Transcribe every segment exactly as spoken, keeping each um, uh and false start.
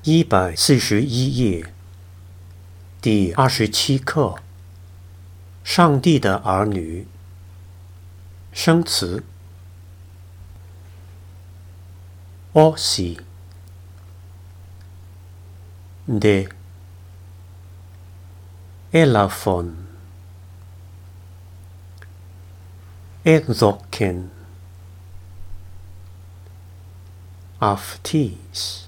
一百四十一页，第二十七课：上帝的儿女。生词 όσοι, δε, έλαφον, εκδόκεν, αυτοίς,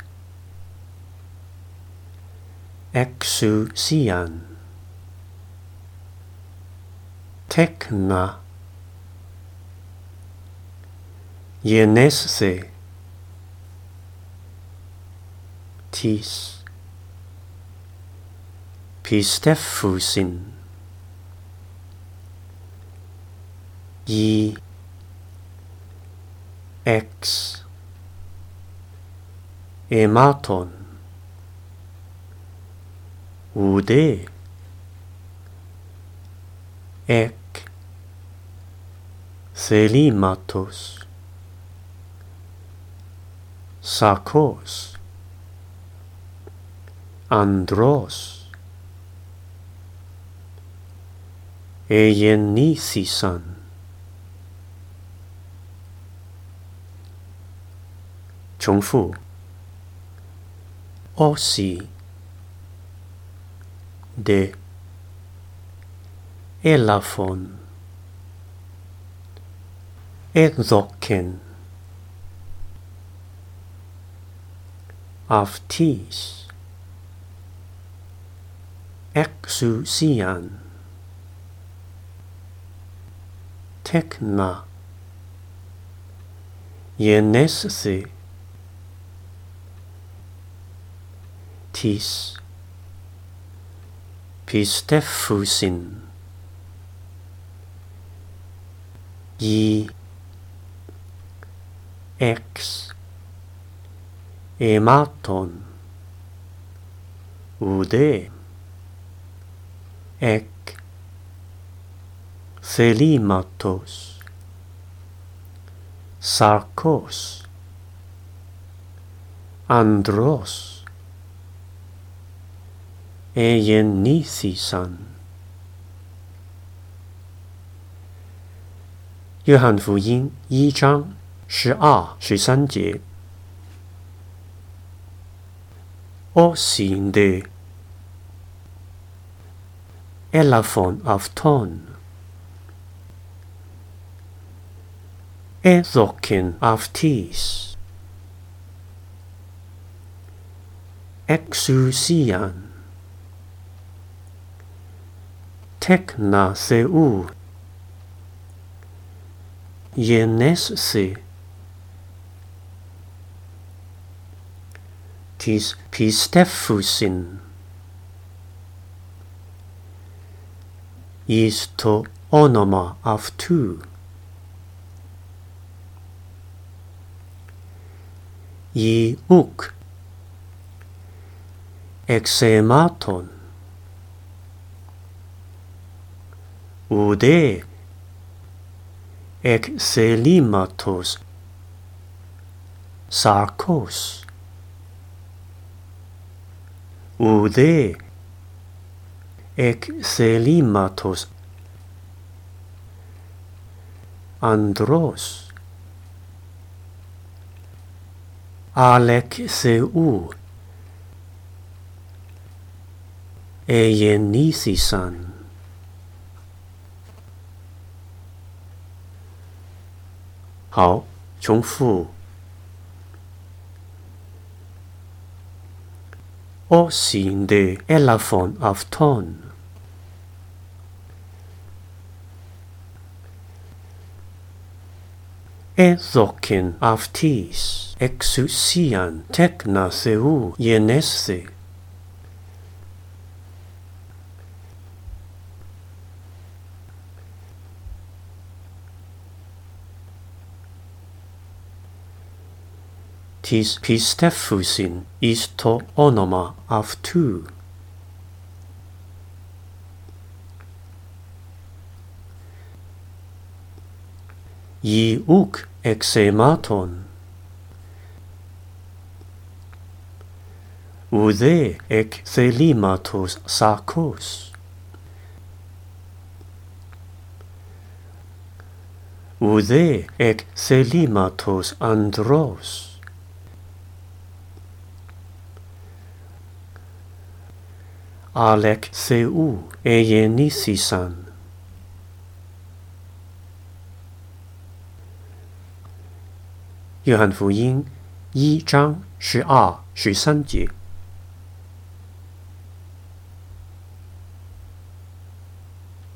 εξουσίαν, τέκνα, γενέσθε, της, πιστεύουσιν, οι, εξ, αιμάτων, ουδέ, εκ, θελήματος, σαρκός, ανδρός, εγεννήθησαν,重复 όσοι, δε, έλαφον, εκδόκεν, αυτοίς, εξουσίαν, τέκνα, γενέσθε, της, πιστεύουσιν, οι, εξ, αιμάτων, ουδέ, εκ, θελήματος, σαρκός, ανδρός, εγεννήθησαν. 约翰福音一章十二、十三节。όσοι δε, έλαφον αυτόν, έδωκεν αυτοίς, εξουσίαν, τέκνα Θεού, γενέσθε, της πιστεύουσιν, εις το όνομα αυτού, οι ουκ, εξ αιμάτων, ουδέ, εκ θελήματος, σαρκός, ουδέ, εκ θελήματος, ανδρός, αλεκ Θεού, εγεννήθησαν. 好，重复。όσοι δε, έλαφον αυτόν, έδωκεν αυτοίς, εξουσίαν, τέκνα Θεού, γενέσθε. της πιστεύουσιν εις το όνομα αυτού. οι ουκ εξ αιμάτων, ουδέ εκ θελήματος σάκος. ουδέ εκ θελήματος ανδρός. αλλά εκ Θεού εγεννήθησαν. 约翰福音一章十二、十三节。